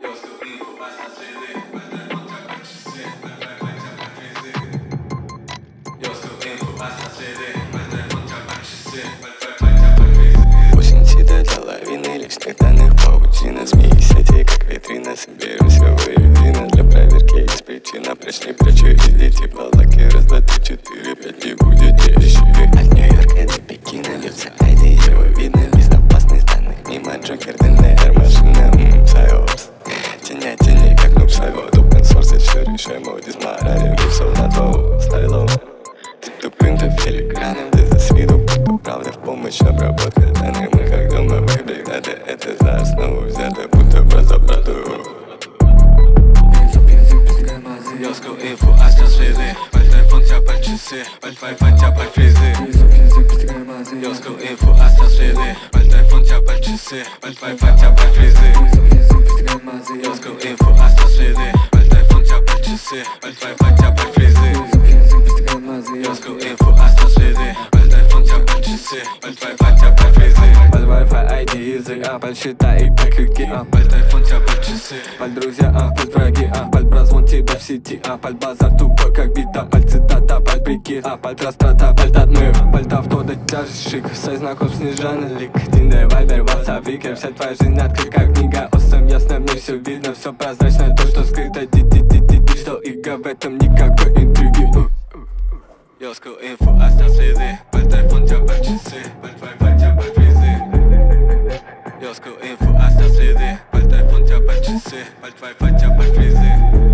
Осень цвета до лавины, лишних данных паутина, змеи сети, как витрина. Соберемся воедино для проверки из причина. Пришли прячу из дети полаки. Раз, два, три, четыре, пять, не будет дещи. От Нью-Йорка до Пекина бьется айди, его видно. Безопасность данных мимо Джокер, ДНР, машина, Сайопс. Теня теней, как нуб сайвод. Open source, все решаем, Одис, морали. Рипсов на твоу, стайлом. Ты тупым-то филиграном, ты за свиду. Правда в помощь, обработка данных. Мы как дома, бэйби, надо это за основу взято, будто про заправду. Яско инфо, астасфере, пальт айфон, тя пальт часы, пальт вайфай, тя пальт фризы. Яско инфо, астасфере, пальт айфон, тя пальт часы, пальт вайфай, тя пальт фризы. Яско инфо, астасфере, пальт айфон, тя пальт часы, пальт вайфай, тя пальт фризы. Яско инфо, астасфере, пальт айфон, тя пальт часы, пальт вайфай, тя пальт фризы. Пальт вайфай, айди, язык, пальт счета и пальт крюки, пальт айфон, тя пальт часы, пальт друзья, пальт враги, пальт прозвон тебя в сети, пальт базар тупой как бита, пальт цитата, пальт прикид, пальт растрата, пальт отмыв, пальт авто до тяжесть шик, сай знаком снижана лик, Тиндер, Вайбер, Ватсап, Викер, вся твоя жизнь открыт как книга, осом ясно, мне все видно, все прозрачно, то что скрыто, что иго в этом никакой интриги. Яско инфо, астасфере, пальт айфон, тя пальт часы, пальт вайфай, тя пальт фризы. Яско инфо, астасфере, пальт айфон, тя пальт часы, пальт вайфай, тя пальт фризы.